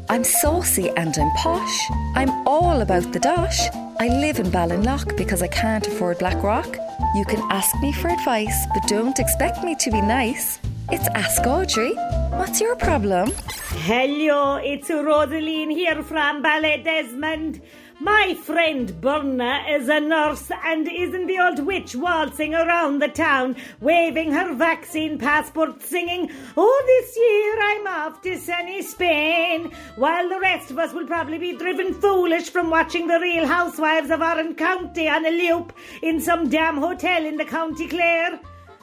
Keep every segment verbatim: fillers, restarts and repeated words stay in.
I'm saucy and I'm posh. I'm all about the dosh. I live in Ballinlough because I can't afford Blackrock. You can ask me for advice, but don't expect me to be nice. It's Ask Audrey. What's your problem? Hello, it's Rosaline here from Ballydesmond. My friend Burna is a nurse and isn't the old witch waltzing around the town, waving her vaccine passport, singing, "Oh, this year I'm off to sunny Spain," while the rest of us will probably be driven foolish from watching the Real Housewives of Oran County on a loop in some damn hotel in the County Clare.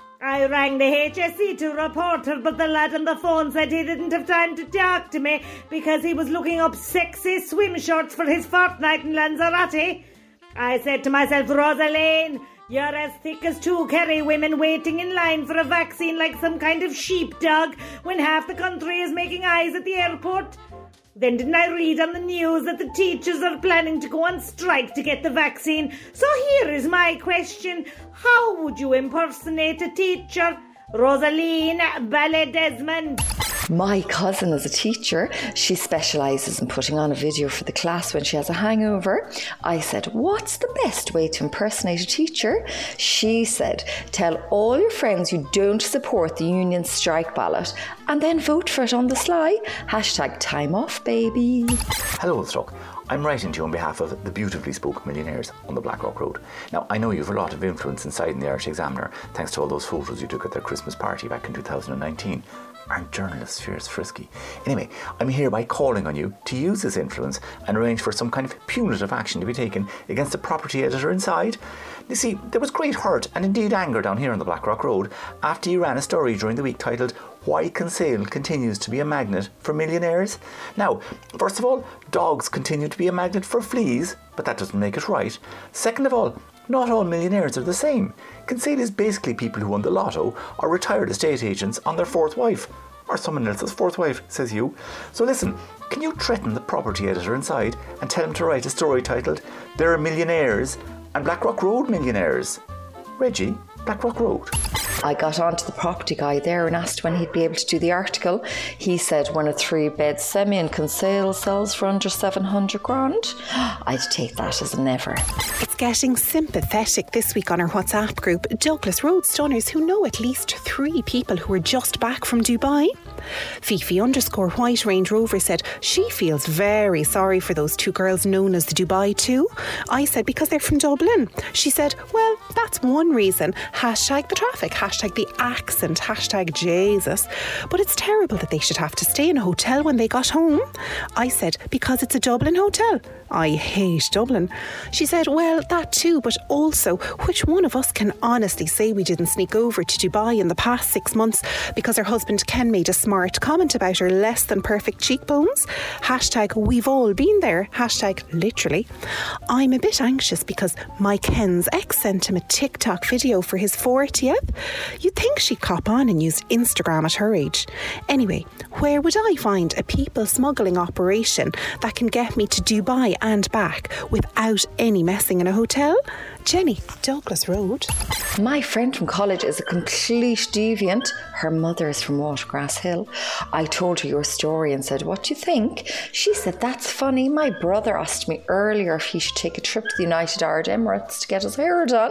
I rang the H S E to report her, but the lad on the phone said he didn't have time to talk to me because he was looking up sexy swim shorts for his fortnight in Lanzarote. I said to myself, Rosaline, you're as thick as two Kerry women waiting in line for a vaccine like some kind of sheepdog when half the country is making eyes at the airport. Then didn't I read on the news that the teachers are planning to go on strike to get the vaccine? So here is my question. How would you impersonate a teacher? Rosaline Ballydesmond. My cousin is a teacher. She specialises in putting on a video for the class when she has a hangover. I said, what's the best way to impersonate a teacher? She said, tell all your friends you don't support the union strike ballot and then vote for it on the sly. Hashtag time off, baby. Hello, Struck. I'm writing to you on behalf of the beautifully spoken millionaires on the Blackrock Road. Now, I know you have a lot of influence inside in the Irish Examiner thanks to all those photos you took at their Christmas party back in two thousand nineteen. Aren't journalists fierce frisky? Anyway, I'm hereby calling on you to use this influence and arrange for some kind of punitive action to be taken against the property editor inside. You see, there was great hurt and indeed anger down here on the Blackrock Road after you ran a story during the week titled "Why Kinsale Continues to be a Magnet for Millionaires." Now, first of all, dogs continue to be a magnet for fleas, but that doesn't make it right. Second of all, not all millionaires are the same. Kinsale is basically people who won the lotto or retired estate agents on their fourth wife. Or someone else's fourth wife, says you. So listen, can you threaten the property editor inside and tell him to write a story titled "There are Millionaires and Blackrock Road Millionaires"? Reggie, Blackrock Road. I got on to the property guy there and asked when he'd be able to do the article. He said when a three-bed semi in Kinsale sells for under seven hundred grand. I'd take that as a never. It's getting sympathetic this week on our WhatsApp group. Douglas Road Stunners who know at least three people who are just back from Dubai. Fifi underscore White Range Rover said she feels very sorry for those two girls known as the Dubai Two. I said because they're from Dublin. She said, well, that's one reason. Hashtag the traffic, hashtag the accent, hashtag Jesus. But it's terrible that they should have to stay in a hotel when they got home. I said, because it's a Dublin hotel. I hate Dublin. She said, well, that too, but also, which one of us can honestly say we didn't sneak over to Dubai in the past six months because her husband Ken made a smart comment about her less than perfect cheekbones? Hashtag we've all been there. Hashtag literally. I'm a bit anxious because my Ken's ex sent him a TikTok video for his fortieth. You'd think she'd cop on and use Instagram at her age. Anyway, where would I find a people smuggling operation that can get me to Dubai and back without any messing in a hotel? Jenny, Douglas Road. My friend from college is a complete deviant. Her mother is from Watergrass Hill. I told her your story and said, what do you think? She said, that's funny. My brother asked me earlier if he should take a trip to the United Arab Emirates to get his hair done.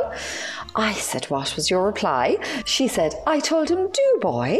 I said, what was your reply? She said, I told him, do boy.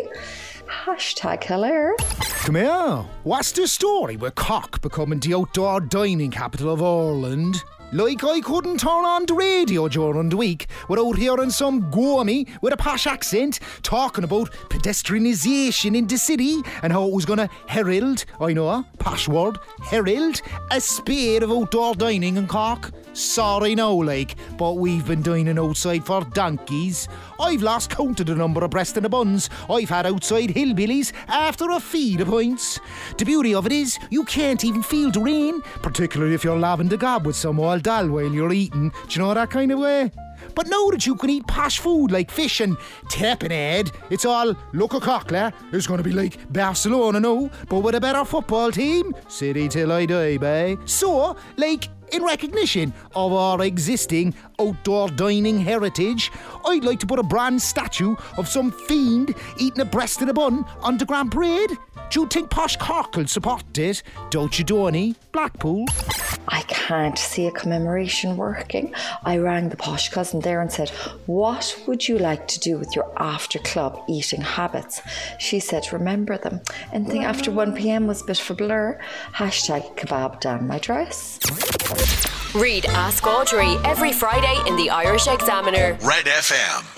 Hashtag hilarious. Come here. What's the story with Cork becoming the outdoor dining capital of Ireland? Like I couldn't turn on the radio during the week without hearing some gourmet with a posh accent talking about pedestrianisation in the city and how it was going to herald, I know, posh word, herald, a spate of outdoor dining in Cork. Sorry now, like, but we've been dining outside for donkeys. I've lost count of the number of breast and the buns I've had outside hillbillies after a feed of pints. The beauty of it is you can't even feel the rain, particularly if you're laving the gob with some old dal while you're eating. Do you know that kind of way? But now that you can eat posh food like fish and tapenade, it's all, look a cockler, it's going to be like Barcelona now, but with a better football team. City till I die, bae. So, like, in recognition of our existing outdoor dining heritage, I'd like to put a bronze statue of some fiend eating a breast in a bun on the Grand Parade. Do you think Posh Cork will support it? Don't you, Donny? Blackpool? I can't see a commemoration working. I rang the posh cousin there and said, what would you like to do with your after club eating habits? She said, remember them. Anything after one p.m. was a bit of a blur. Hashtag kebab down my dress. Read Ask Audrey every Friday in the Irish Examiner. Red F M.